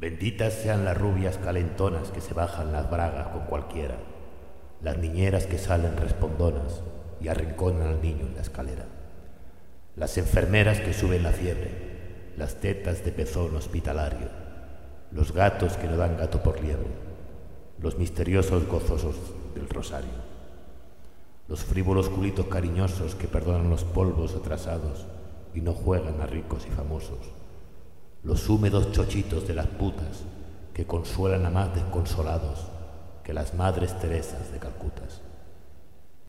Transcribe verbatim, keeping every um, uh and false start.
Benditas sean las rubias calentonas que se bajan las bragas con cualquiera, las niñeras que salen respondonas y arrinconan al niño en la escalera, las enfermeras que suben la fiebre, las tetas de pezón hospitalario, los gatos que no dan gato por liebre, los misteriosos gozosos del rosario, los frívolos culitos cariñosos que perdonan los polvos atrasados y no juegan a ricos y famosos, los húmedos chochitos de las putas que consuelan a más desconsolados que las madres Teresas de Calcutas.